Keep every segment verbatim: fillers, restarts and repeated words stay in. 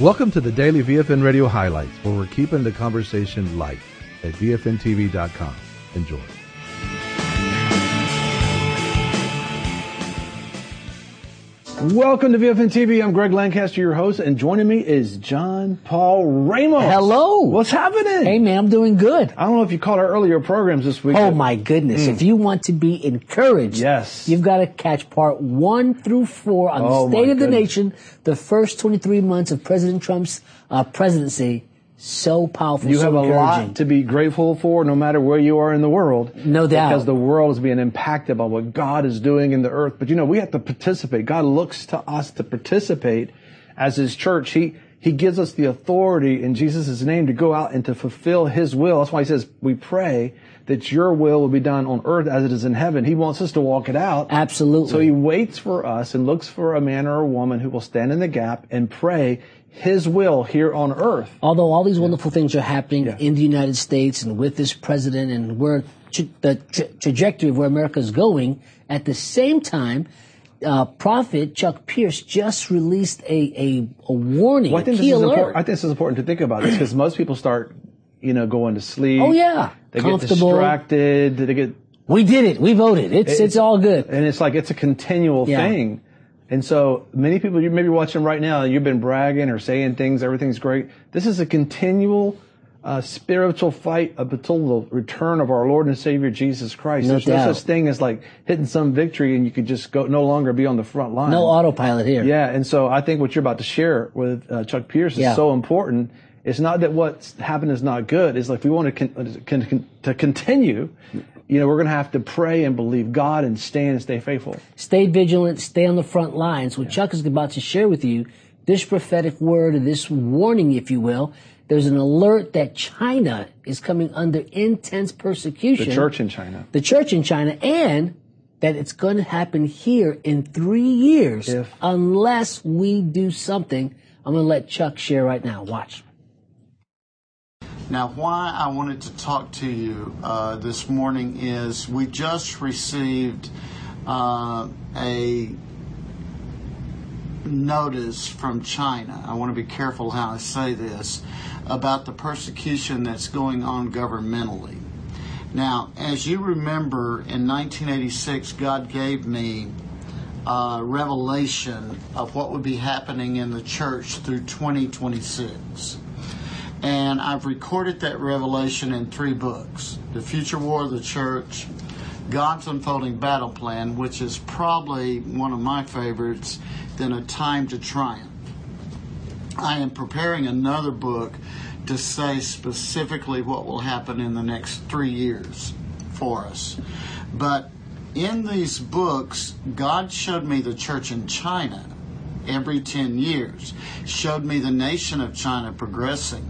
Welcome to the Daily V F N Radio Highlights, where we're keeping the conversation light at V F N T V dot com. Enjoy. Welcome to V F N T V. I'm Greg Lancaster, your host, and joining me is John Paul Ramos. Hello. What's happening? Hey, man, I'm doing good. I don't know if you caught our earlier programs this week. Oh, my goodness. Mm. If you want to be encouraged, yes, you've got to catch part one through four on oh, the State of the goodness. Nation, the first twenty-three months of President Trump's uh, presidency. So powerful, You so have a encouraging. lot to be grateful for, no matter where you are in the world. No doubt. Because the world is being impacted by what God is doing in the earth. But, you know, we have to participate. God looks to us to participate as His church. He He gives us the authority in Jesus' name to go out and to fulfill His will. That's why He says, we pray that your will will be done on earth as it is in heaven. He wants us to walk it out. Absolutely. So He waits for us and looks for a man or a woman who will stand in the gap and pray His will here on earth. Although all these wonderful yeah. things are happening yeah. in the United States and with this president and where tra- the tra- trajectory of where America is going, at the same time, uh, Prophet Chuck Pierce just released a, a, a warning, well, I think a key this is alert. important. I think this is important to think about this because most people start, you know, going to sleep. Oh, yeah. They get distracted. They get. We did it. We voted. It's, it's, it's all good. And it's like, it's a continual yeah. thing. And so many people, you may be watching right now, you've been bragging or saying things, everything's great. This is a continual uh, spiritual fight up until the return of our Lord and Savior Jesus Christ. No There's doubt. no such thing as like hitting some victory and you could just go no longer be on the front line. No autopilot here. Yeah, and so I think what you're about to share with uh, Chuck Pierce is yeah. so important. It's not that what's happened is not good. It's like we want to con- con- to continue. You know, we're going to have to pray and believe God and stand and stay faithful. Stay vigilant, stay on the front lines. What yeah. Chuck is about to share with you, this prophetic word, or this warning, if you will, there's an alert that China is coming under intense persecution. The church in China. The church in China, and that it's going to happen here in three years if. unless we do something. I'm going to let Chuck share right now. Watch. Now, why I wanted to talk to you uh, this morning is we just received uh, a notice from China. I want to be careful how I say this, about the persecution that's going on governmentally. Now, as you remember, in nineteen eighty-six, God gave me a revelation of what would be happening in the church through twenty twenty-six. And I've recorded that revelation in three books: The Future War of the Church, God's Unfolding Battle Plan, which is probably one of my favorites, then A Time to Triumph. I am preparing another book to say specifically what will happen in the next three years for us. But in these books, God showed me the church in China every ten years, showed me the nation of China progressing.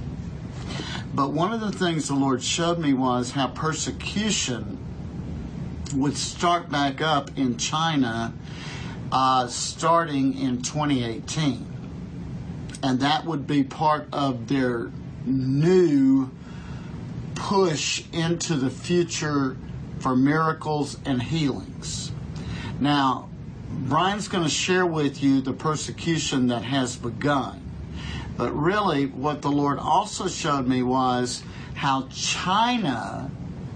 But one of the things the Lord showed me was how persecution would start back up in China uh, starting in twenty eighteen. And that would be part of their new push into the future for miracles and healings. Now, Brian's going to share with you the persecution that has begun. But really, what the Lord also showed me was how China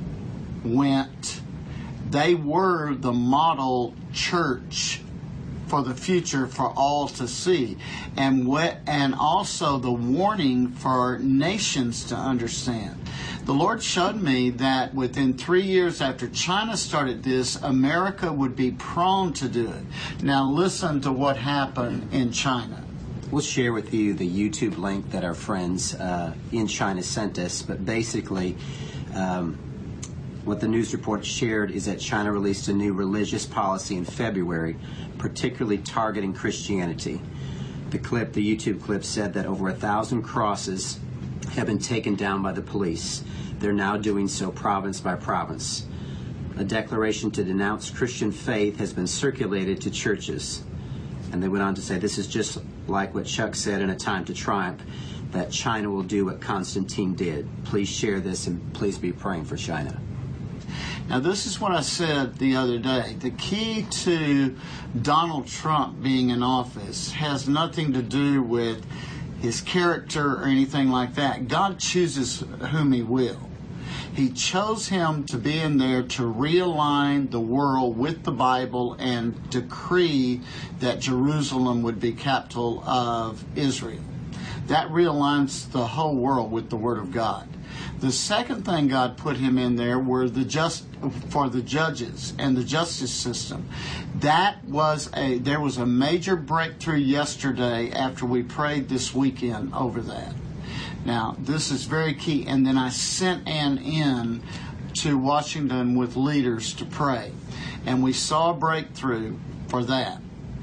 went. They were the model church for the future for all to see. And what, and also the warning for nations to understand. The Lord showed me that within three years after China started this, America would be prone to do it. Now listen to what happened in China. We'll share with you the YouTube link that our friends uh, in China sent us, but basically um, what the news report shared is that China released a new religious policy in February, particularly targeting Christianity. The clip, the YouTube clip, said that over a thousand crosses have been taken down by the police. They're now doing so province by province. A declaration to denounce Christian faith has been circulated to churches. And they went on to say, this is just like what Chuck said in A Time to Triumph, that China will do what Constantine did. Please share this and please be praying for China. Now, this is what I said the other day. The key to Donald Trump being in office has nothing to do with his character or anything like that. God chooses whom he will. He chose him to be in there to realign the world with the Bible and decree that Jerusalem would be capital of Israel. That realigns the whole world with the Word of God. The second thing God put him in there were the just for the judges and the justice system. That was a there was a major breakthrough yesterday after we prayed this weekend over that. Now, this is very key. And then I sent Ann in to Washington with leaders to pray. And we saw a breakthrough for that.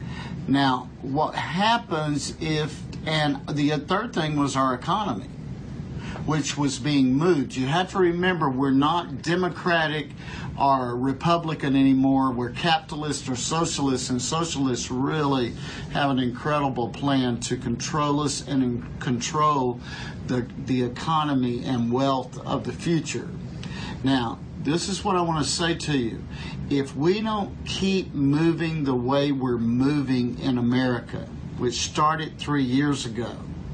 Now, what happens if, and the third thing was our economy, which was being moved. You have to remember, we're not Democratic or Republican anymore. We're capitalist or socialist, and socialists really have an incredible plan to control us and in control the, the economy and wealth of the future. Now, this is what I want to say to you. If we don't keep moving the way we're moving in America, which started three years ago,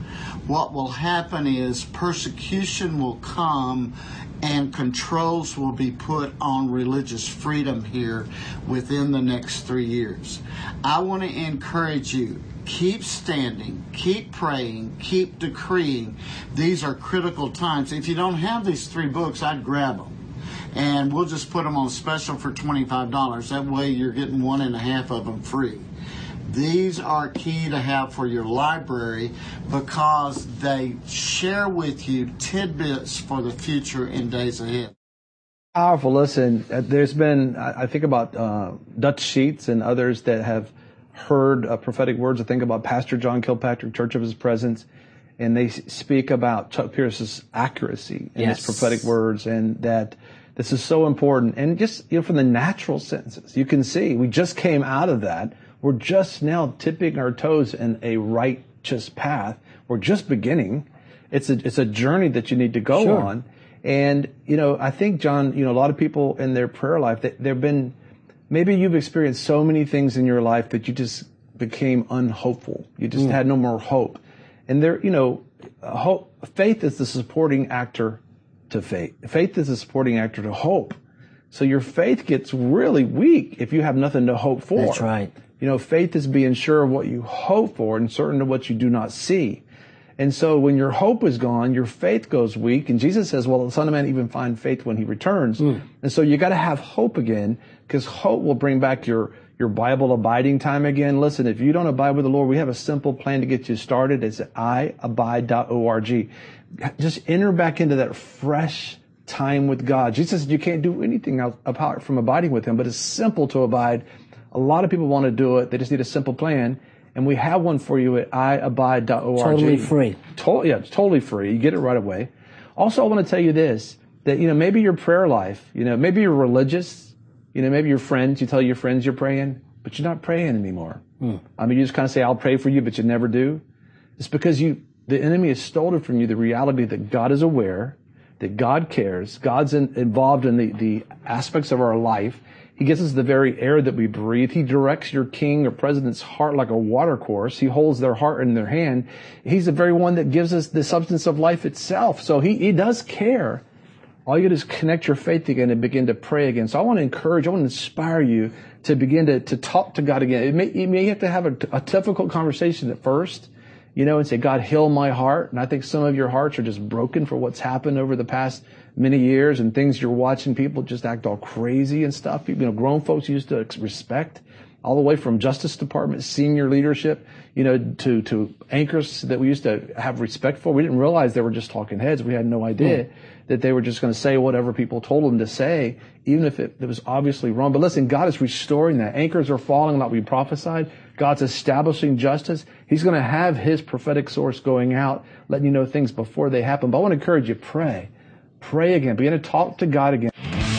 what will happen is persecution will come and controls will be put on religious freedom here within the next three years. I want to encourage you, keep standing, keep praying, keep decreeing. These are critical times. If you don't have these three books, I'd grab them. And we'll just put them on special for twenty-five dollars. That way you're getting one and a half of them free. These are key to have for your library because they share with you tidbits for the future in days ahead. Powerful. Listen, there's been, I think about uh, Dutch Sheets and others that have heard uh, prophetic words. I think about Pastor John Kilpatrick, Church of His Presence, and they speak about Chuck Pierce's accuracy in yes. his prophetic words, and that this is so important. And just, you know, from the natural senses, you can see we just came out of that. We're just now tipping our toes in a righteous path. We're just beginning. It's a it's a journey that you need to go sure. on. And, you know, I think, John, you know, a lot of people in their prayer life, they, they've been, maybe you've experienced so many things in your life that you just became unhopeful. You just mm. had no more hope. And there, you know, hope, faith is the supporting actor to faith. Faith is the supporting actor to hope. So your faith gets really weak if you have nothing to hope for. That's right. You know, faith is being sure of what you hope for and certain of what you do not see. And so when your hope is gone, your faith goes weak. And Jesus says, well, the Son of Man even find faith when he returns. Mm. And so you got to have hope again, because hope will bring back your, your Bible abiding time again. Listen, if you don't abide with the Lord, we have a simple plan to get you started. It's i abide dot org. Just enter back into that fresh time with God. Jesus said you can't do anything else apart from abiding with him, but it's simple to abide. A lot of people want to do it. They just need a simple plan. And we have one for you at i abide dot org. Totally free. To- yeah, it's totally free. You get it right away. Also, I want to tell you this, that, you know, maybe your prayer life, you know, maybe you're religious, you know, maybe your friends, you tell your friends you're praying, but you're not praying anymore. Hmm. I mean, you just kind of say, I'll pray for you, but you never do. It's because you, the enemy has stolen from you the reality that God is aware, that God cares, God's in, involved in the, the aspects of our life. He gives us the very air that we breathe. He directs your king or president's heart like a water course. He holds their heart in their hand. He's the very one that gives us the substance of life itself. So he, he does care. All you do is connect your faith again and begin to pray again. So I want to encourage, I want to inspire you to begin to, to talk to God again. It may, you may have to have a, a difficult conversation at first, you know, and say, God, heal my heart. And I think some of your hearts are just broken for what's happened over the past many years and things you're watching people just act all crazy and stuff. You know, grown folks used to respect, all the way from Justice Department, senior leadership, you know, to, to anchors that we used to have respect for. We didn't realize they were just talking heads. We had no idea mm. that they were just going to say whatever people told them to say, even if it, it was obviously wrong. But listen, God is restoring that. Anchors are falling like we prophesied. God's establishing justice. He's going to have his prophetic source going out, letting you know things before they happen. But I want to encourage you, pray. Pray again. Begin to talk to God again.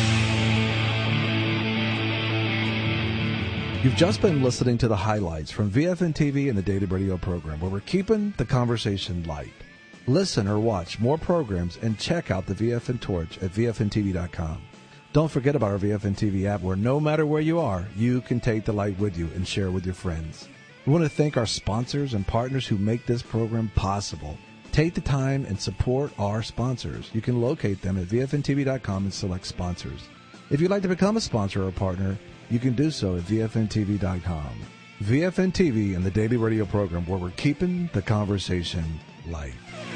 You've just been listening to the highlights from V F N T V and the Daily Radio program, where we're keeping the conversation light. Listen or watch more programs and check out the V F N Torch at V F N T V dot com. Don't forget about our V F N T V app, where no matter where you are, you can take the light with you and share with your friends. We want to thank our sponsors and partners who make this program possible. Take the time and support our sponsors. You can locate them at V F N T V dot com and select sponsors. If you'd like to become a sponsor or a partner, you can do so at V F N T V dot com. V F N T V and the daily radio program where we're keeping the conversation light.